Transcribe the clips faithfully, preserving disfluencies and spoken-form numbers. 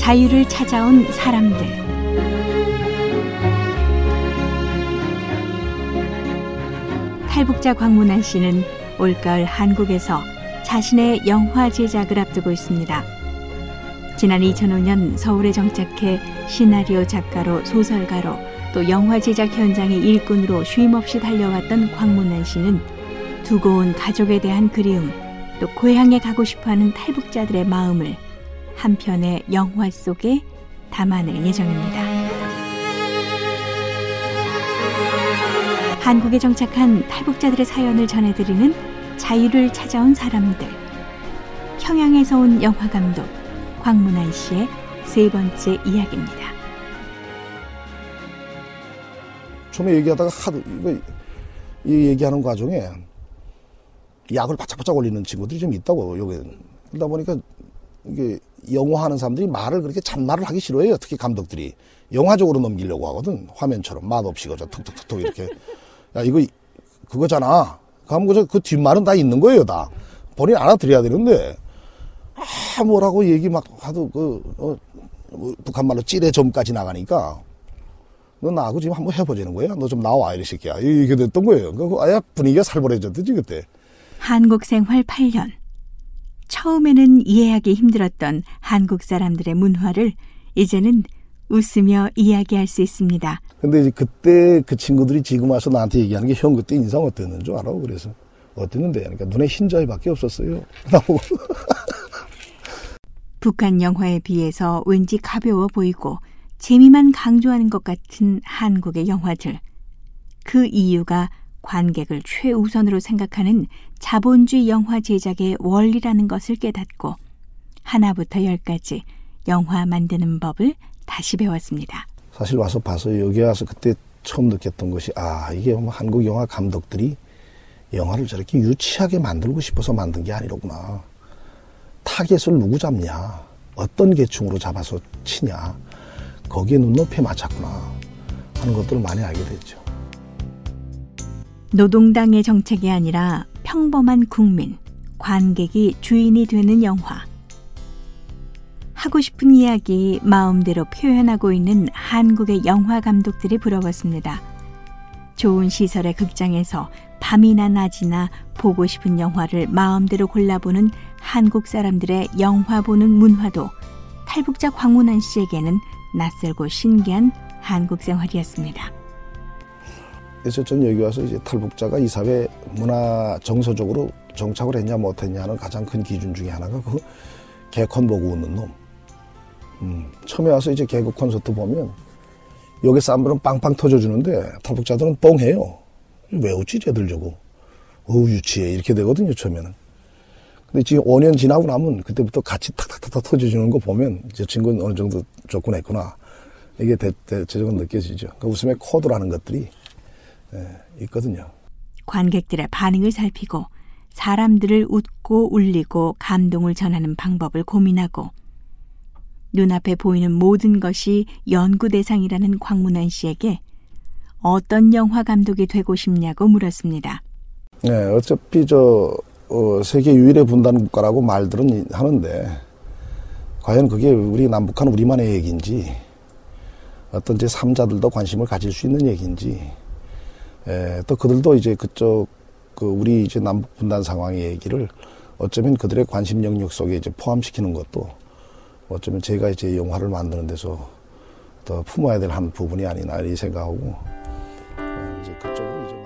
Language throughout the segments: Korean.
자유를 찾아온 사람들. 탈북자 광문환 씨는 올가을 한국에서 자신의 영화 제작을 앞두고 있습니다. 지난 이천오 년 서울에 정착해 시나리오 작가로 소설가로 또 영화 제작 현장의 일꾼으로 쉼없이 달려왔던 광문환 씨는 두고 온 가족에 대한 그리움, 또 고향에 가고 싶어하는 탈북자들의 마음을 한 편의 영화 속에 담아낼 예정입니다. 한국에 정착한 탈북자들의 사연을 전해드리는 자유를 찾아온 사람들. 평양에서 온 영화감독 광문환 씨의 세 번째 이야기입니다. 처음에 얘기하다가 하도 이거 이 얘기하는 과정에 약을 바짝바짝 올리는 친구들이 좀 있다고. 여기 그러다 보니까 이게 영화 하는 사람들이 말을 그렇게 잔말을 하기 싫어해요. 특히 감독들이 영화적으로 넘기려고 하거든. 화면처럼 맛없이 그저 툭툭툭툭 이렇게. 야 이거 그거잖아. 그럼 그저 그 뒷말은 다 있는 거예요. 다 본인 알아들어야 되는데 아 뭐라고 얘기 막 하도 그 어, 뭐 북한 말로 찌레 점까지 나가니까. 너 나하고 지금 한번 해보자는 거야? 너 좀 나와, 이 새끼야. 이게 됐던 거예요. 그 아예 분위기가 살벌해졌듯이, 그때. 한국 생활 팔 년. 처음에는 이해하기 힘들었던 한국 사람들의 문화를 이제는 웃으며 이야기할 수 있습니다. 근데 이제 그때 그 친구들이 지금 와서 나한테 얘기하는 게 형 그때 인상 어땠는 줄 알아? 그래서 어땠는데? 그러니까 눈에 흰자위밖에 없었어요. 나보고. 북한 영화에 비해서 왠지 가벼워 보이고 재미만 강조하는 것 같은 한국의 영화들. 그 이유가 관객을 최우선으로 생각하는 자본주의 영화 제작의 원리라는 것을 깨닫고 하나부터 열까지 영화 만드는 법을 다시 배웠습니다. 사실 와서 봐서 여기 와서 그때 처음 느꼈던 것이 아 이게 한국 영화 감독들이 영화를 저렇게 유치하게 만들고 싶어서 만든 게 아니로구나. 타겟을 누구 잡냐. 어떤 계층으로 잡아서 치냐. 거기에 눈높이에 맞췄구나 하는 것들을 많이 알게 됐죠. 노동당의 정책이 아니라 평범한 국민, 관객이 주인이 되는 영화. 하고 싶은 이야기 마음대로 표현하고 있는 한국의 영화 감독들이 부러웠습니다. 좋은 시설의 극장에서 밤이나 낮이나 보고 싶은 영화를 마음대로 골라보는 한국 사람들의 영화 보는 문화도 탈북자 광문환 씨에게는 낯설고 신기한 한국 생활이었습니다. 그래서 전 여기 와서 이제 탈북자가 이 사회 문화 정서적으로 정착을 했냐 못했냐는 가장 큰 기준 중에 하나가 그 개콘 보고 웃는 놈. 음, 처음에 와서 이제 개그 콘서트 보면 여기 사람들은 빵빵 터져주는데 탈북자들은 뻥해요. 왜 웃지 쟤들 저거. 어우 유치해 이렇게 되거든요 처음에는. 근데 지금 오 년 지나고 나면 그때부터 같이 탁탁탁탁 터져주는 거 보면 저 친구는 어느 정도 접근했구나. 이게 대, 대체적으로 느껴지죠. 그 웃음의 코드라는 것들이 예, 있거든요. 관객들의 반응을 살피고 사람들을 웃고 울리고 감동을 전하는 방법을 고민하고 눈앞에 보이는 모든 것이 연구 대상이라는 광문환 씨에게 어떤 영화 감독이 되고 싶냐고 물었습니다. 네, 어차피 저 어, 세계 유일의 분단 국가라고 말들은 하는데 과연 그게 우리 남북한 우리만의 얘기인지 어떤 제 삼자들도 관심을 가질 수 있는 얘기인지 에, 또 그들도 이제 그쪽 그 우리 이제 남북 분단 상황의 얘기를 어쩌면 그들의 관심 영역 속에 이제 포함시키는 것도 어쩌면 제가 이제 영화를 만드는 데서 더 품어야 될 한 부분이 아니나 이 생각하고 에, 이제 그쪽으로 이제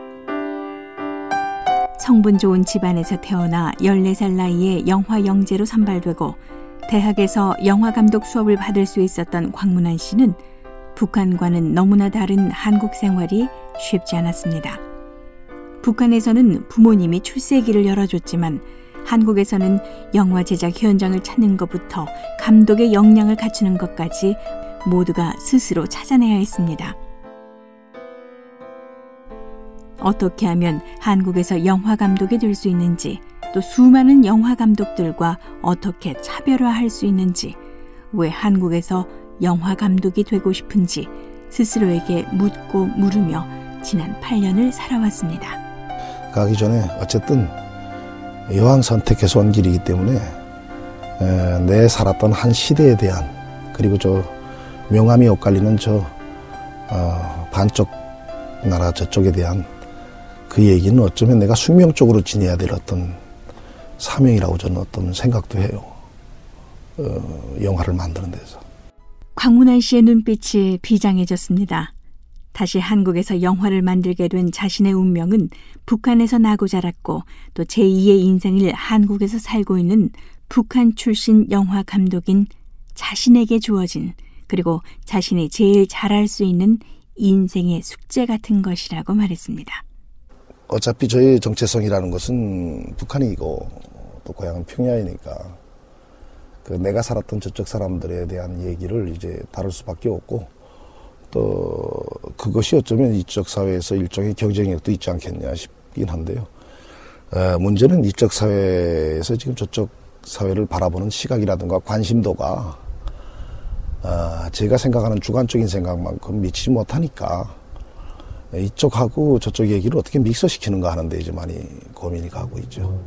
성분 좋은 집안에서 태어나 열네 살 나이에 영화 영재로 선발되고 대학에서 영화감독 수업을 받을 수 있었던 광문환 씨는 북한과는 너무나 다른 한국 생활이 쉽지 않았습니다. 북한에서는 부모님이 출세기를 열어줬지만 한국에서는 영화 제작 현장을 찾는 것부터 감독의 역량을 갖추는 것까지 모두가 스스로 찾아내야 했습니다. 어떻게 하면 한국에서 영화 감독이 될 수 있는지, 또 수많은 영화 감독들과 어떻게 차별화할 수 있는지, 왜 한국에서 영화 감독이 되고 싶은지 스스로에게 묻고 물으며 지난 팔 년을 살아왔습니다. 가기 전에 어쨌든 여왕 선택해서 온 길이기 때문에 내 살았던 한 시대에 대한 그리고 저 명암이 엇갈리는 저 어, 반쪽 나라 저쪽에 대한 그 얘기는 어쩌면 내가 숙명적으로 지내야 될 어떤 사명이라고 저는 어떤 생각도 해요. 어, 영화를 만드는 데서. 광문환 씨의 눈빛이 비장해졌습니다. 다시 한국에서 영화를 만들게 된 자신의 운명은 북한에서 나고 자랐고 또 제이의 인생을 한국에서 살고 있는 북한 출신 영화 감독인 자신에게 주어진, 그리고 자신이 제일 잘할 수 있는 인생의 숙제 같은 것이라고 말했습니다. 어차피 저의 정체성이라는 것은 북한이고 또 고향은 평야이니까 그 내가 살았던 저쪽 사람들에 대한 얘기를 이제 다룰 수밖에 없고, 또 그것이 어쩌면 이쪽 사회에서 일종의 경쟁력도 있지 않겠냐 싶긴 한데요. 에, 문제는 이쪽 사회에서 지금 저쪽 사회를 바라보는 시각이라든가 관심도가 아, 제가 생각하는 주관적인 생각만큼 미치지 못하니까 이쪽하고 저쪽 얘기를 어떻게 믹서시키는가 하는데 이제 많이 고민이 가고 있죠.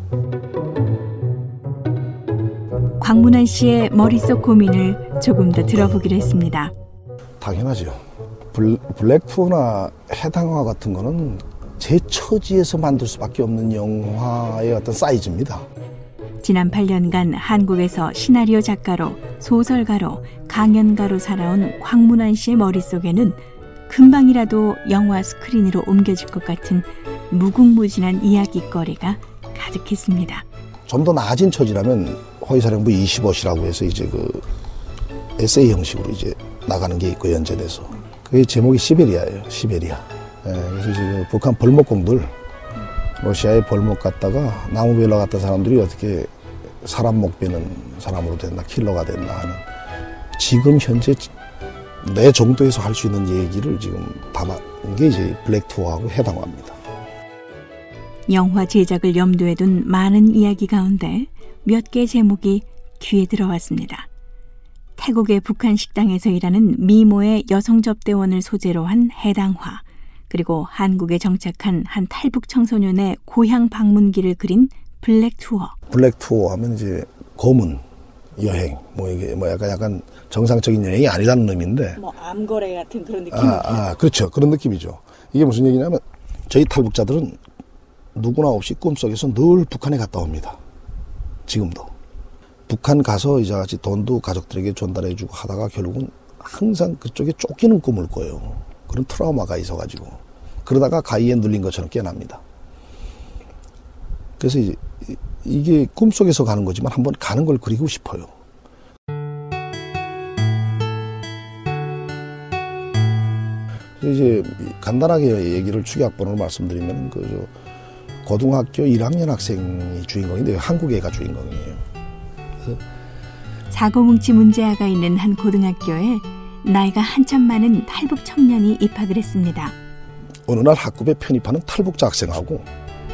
광문환 씨의 머릿속 고민을 조금 더 들어보기로 했습니다. 당연하죠. 블, 블랙푸어나 해당화 같은 거는 제 처지에서 만들 수밖에 없는 영화의 어떤 사이즈입니다. 지난 팔 년간 한국에서 시나리오 작가로, 소설가로, 강연가로 살아온 광문환 씨의 머릿속에는 금방이라도 영화 스크린으로 옮겨질 것 같은 무궁무진한 이야기거리가 가득했습니다. 좀 더 나아진 처지라면 허위사령부 이십오 시라고 해서 이제 그 에세이 형식으로 이제 나가는 게 있고 연재돼서 그게 제목이 시베리아예요. 시베리아. 예, 그래서 지금 북한 벌목공들, 러시아의 벌목 갔다가 나무벨라 갔다 사람들이 어떻게 사람 목 베는 사람으로 됐나, 킬러가 됐나 하는, 지금 현재 내 정도에서 할 수 있는 얘기를 지금 담은 게 이제 블랙투어하고 해당합니다. 영화 제작을 염두에 둔 많은 이야기 가운데 몇 개 제목이 귀에 들어왔습니다. 태국의 북한 식당에서 일하는 미모의 여성 접대원을 소재로 한 해당화, 그리고 한국에 정착한 한 탈북 청소년의 고향 방문기를 그린 블랙투어. 블랙투어 하면 이제 고문 여행, 뭐 이게 뭐 약간 약간 정상적인 여행이 아니라는 의미인데. 뭐 암거래 같은 그런 느낌. 아, 아, 그렇죠. 그런 느낌이죠. 이게 무슨 얘기냐면 저희 탈북자들은 누구나 없이 꿈속에서 늘 북한에 갔다 옵니다. 지금도. 북한 가서 이제 같이 돈도 가족들에게 전달해주고 하다가 결국은 항상 그쪽에 쫓기는 꿈을 꿔요. 그런 트라우마가 있어가지고. 그러다가 가위에 눌린 것처럼 깨납니다. 그래서 이제 이게 꿈속에서 가는 거지만 한번 가는 걸 그리고 싶어요. 이제 간단하게 얘기를 축약본으로 말씀드리면 그 고등학교 일 학년 학생이 주인공인데 한국 애가 주인공이에요. 자고뭉치 문제아가 있는 한 고등학교에 나이가 한참 많은 탈북 청년이 입학을 했습니다. 어느 날 학급에 편입하는 탈북자 학생하고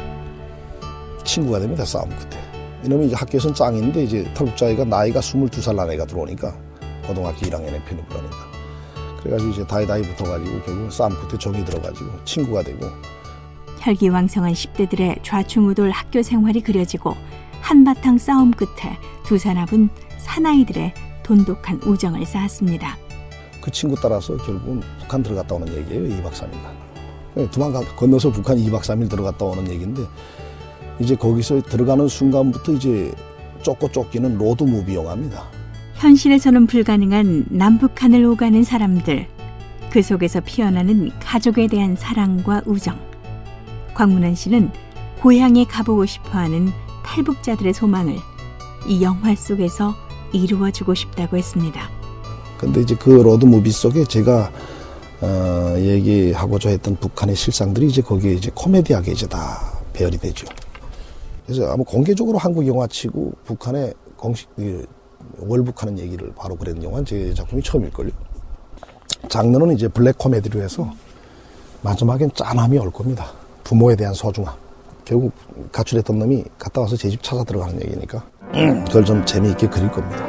친구가 됩니다. 싸움 끝에. 이놈이 이제 학교에서는 짱인데 이제 탈북자애가 나이가 스물두 살 난 애가 들어오니까 고등학교 일 학년에 편입을 하니까. 그래가지고 이제 다이다이 붙어가지고 결국 싸움 끝에 정이 들어가지고 친구가 되고. 혈기왕성한 십 대들의 좌충우돌 학교 생활이 그려지고 한바탕 싸움 끝에 두 사람은 사나이들의 돈독한 우정을 쌓았습니다. 그 친구 따라서 결국은 북한 들어갔다 오는 얘기예요. 이 박 삼 일간. 두만 건너서 북한 이 박 삼 일 들어갔다 오는 얘기인데 이제 거기서 들어가는 순간부터 이제 쫓고 쫓기는 로드무비 영화입니다. 현실에서는 불가능한 남북한을 오가는 사람들, 그 속에서 피어나는 가족에 대한 사랑과 우정. 광문환 씨는 고향에 가보고 싶어하는 탈북자들의 소망을 이 영화 속에서 이루어주고 싶다고 했습니다. 근데 이제 그 로드무비 속에 제가 어, 얘기하고자 했던 북한의 실상들이 이제 거기에 이제 코미디하게 이제 다 배열이 되죠. 그래서 아마 공개적으로 한국 영화치고 북한의 공식 월북하는 얘기를 바로 그런 영화는 제 작품이 처음일걸요. 장르는 이제 블랙 코미디로 해서 마지막엔 짠함이 올 겁니다. 부모에 대한 소중함. 결국 가출했던 놈이 갔다 와서 제 집 찾아 들어가는 얘기니까 그걸 좀 재미있게 그릴 겁니다.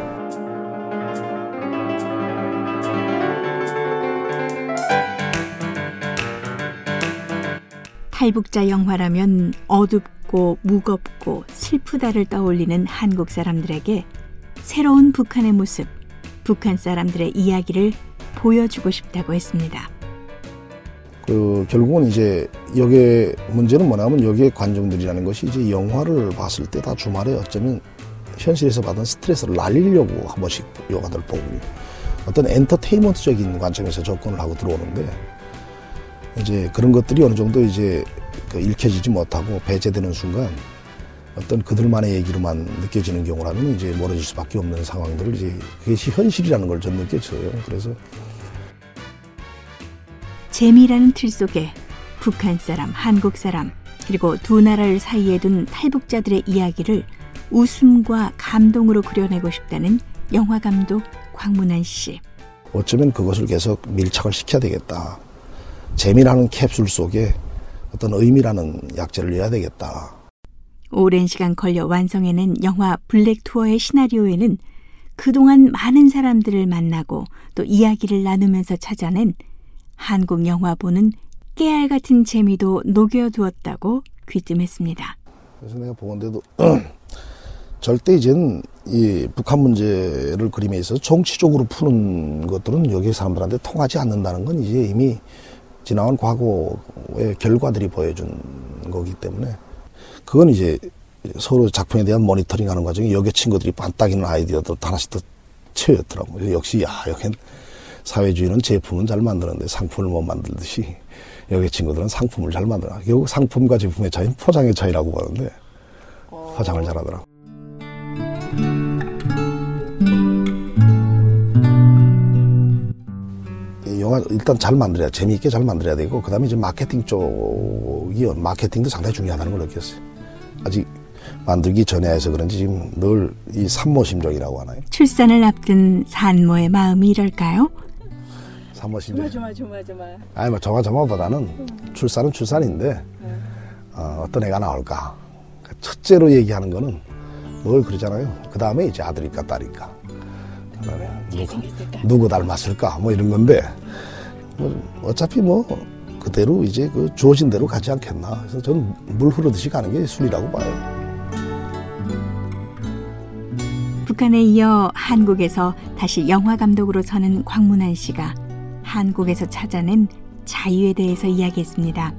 탈북자 영화라면 어둡고 무겁고 슬프다를 떠올리는 한국 사람들에게 새로운 북한의 모습, 북한 사람들의 이야기를 보여주고 싶다고 했습니다. 그 결국은 이제 여기에 문제는 뭐냐면 여기에 관중들이라는 것이 이제 영화를 봤을 때 다 주말에 어쩌면 현실에서 받은 스트레스를 날리려고 한 번씩 영화들 보고 어떤 엔터테인먼트적인 관점에서 접근을 하고 들어오는데 이제 그런 것들이 어느 정도 이제 그 읽혀지지 못하고 배제되는 순간 어떤 그들만의 얘기로만 느껴지는 경우라면 이제 멀어질 수밖에 없는 상황들을 이제 그것이 현실이라는 걸 좀 느꼈어요. 그래서 재미라는 틀 속에 북한 사람, 한국 사람, 그리고 두 나라를 사이에 둔 탈북자들의 이야기를 웃음과 감동으로 그려내고 싶다는 영화감독 광문환 씨. 어쩌면 그것을 계속 밀착을 시켜야 되겠다. 재미라는 캡슐 속에 어떤 의미라는 약재를 넣어야 되겠다. 오랜 시간 걸려 완성해낸 영화 블랙투어의 시나리오에는 그동안 많은 사람들을 만나고 또 이야기를 나누면서 찾아낸 한국 영화 보는 깨알 같은 재미도 녹여두었다고 귀띔했습니다. 그래서 내가 보건데도 절대 이제는 이 북한 문제를 그림에 있어서 정치적으로 푸는 것들은 여기 사람들한테 통하지 않는다는 건 이제 이미 지나온 과거의 결과들이 보여준 거기 때문에 그건 이제 서로 작품에 대한 모니터링하는 과정에 여기 친구들이 반딱이는 아이디어도 하나씩 더 채웠더라고요. 역시 야 여긴 사회주의는 제품은 잘 만드는데 상품을 못 만들듯이 여기 친구들은 상품을 잘 만들어. 결국 상품과 제품의 차이는 포장의 차이라고 하는데 포장을 잘하더라고. 영화 일단 잘 만들어야 재미있게 잘 만들어야 되고 그다음에 이제 마케팅 쪽이 마케팅도 상당히 중요하다는 걸 느꼈어요. 아직 만들기 전에 해서 그런지 지금 늘 이 산모심정이라고 하나요? 출산을 앞둔 산모의 마음이 이럴까요? 산모심정. 조마 조마 조마. 아니 뭐 조마조마보다는 음. 출산은 출산인데 음. 어, 어떤 애가 나올까. 첫째로 얘기하는 거는 뭘 그러잖아요. 그 다음에 이제 아들일까 딸일까. 누구, 누구 닮았을까 뭐 이런 건데 뭐 어차피 뭐 그대로 이제 그 주어진 대로 가지 않겠나. 그래서 저는 물 흐르듯이 가는 게 순리라고 봐요. 북한에 이어 한국에서 다시 영화 감독으로 서는 광문환 씨가 한국에서 찾아낸 자유에 대해서 이야기했습니다.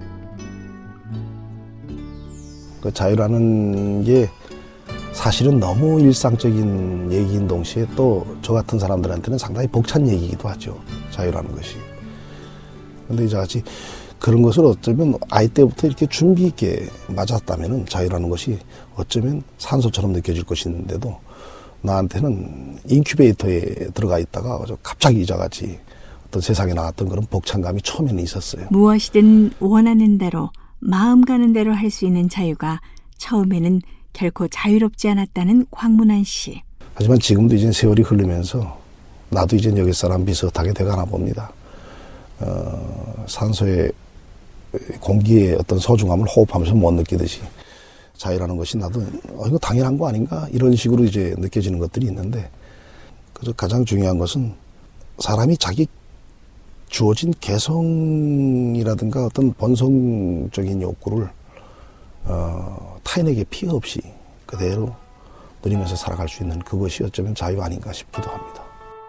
그 자유라는 게 사실은 너무 일상적인 얘기인 동시에 또 저 같은 사람들한테는 상당히 벅찬 얘기이기도 하죠. 자유라는 것이. 근데 이제 같이 그런 것을 어쩌면 아이 때부터 이렇게 준비 있게 맞았다면은 자유라는 것이 어쩌면 산소처럼 느껴질 것인데도 나한테는 인큐베이터에 들어가 있다가 갑자기 이자같이 어떤 세상에 나왔던 그런 벅찬감이 처음에는 있었어요. 무엇이든 원하는 대로 마음 가는 대로 할 수 있는 자유가 처음에는 결코 자유롭지 않았다는 광문환 씨. 하지만 지금도 이제 세월이 흐르면서 나도 이제 여기 사람 비슷하게 돼가나 봅니다. 어, 산소의 공기의 어떤 소중함을 호흡하면서 못 느끼듯이 자유라는 것이 나도 어, 이거 당연한 거 아닌가 이런 식으로 이제 느껴지는 것들이 있는데 그래서 가장 중요한 것은 사람이 자기 주어진 개성이라든가 어떤 본성적인 욕구를 어, 타인에게 피해 없이 그대로 누리면서 살아갈 수 있는 그것이 어쩌면 자유 아닌가 싶기도 합니다.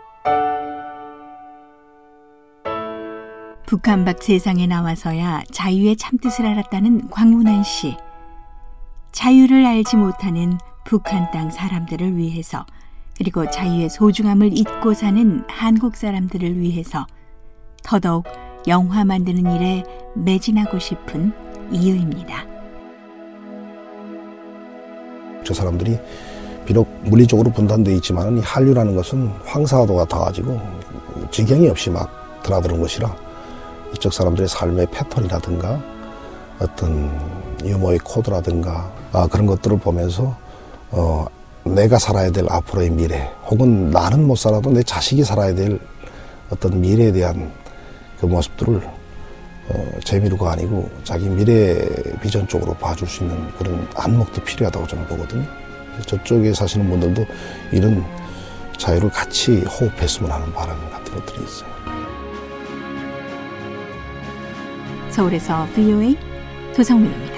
북한 밖 세상에 나와서야 자유의 참뜻을 알았다는 광문환 씨. 자유를 알지 못하는 북한 땅 사람들을 위해서 그리고 자유의 소중함을 잊고 사는 한국 사람들을 위해서 더더욱 영화 만드는 일에 매진하고 싶은 이유입니다. 저 사람들이 비록 물리적으로 분단되어 있지만 이 한류라는 것은 황사화도가 닿아지고 지경이 없이 막 드나드는 것이라 이쪽 사람들의 삶의 패턴이라든가 어떤 유머의 코드라든가 아, 그런 것들을 보면서 어, 내가 살아야 될 앞으로의 미래 혹은 나는 못 살아도 내 자식이 살아야 될 어떤 미래에 대한 그 모습들을 어, 재미로가 아니고 자기 미래 비전 쪽으로 봐줄 수 있는 그런 안목도 필요하다고 저는 보거든요. 저쪽에 사시는 분들도 이런 자유를 같이 호흡했으면 하는 바람 같은 것들이 있어요. 서울에서 브이오에이 도성민입니다.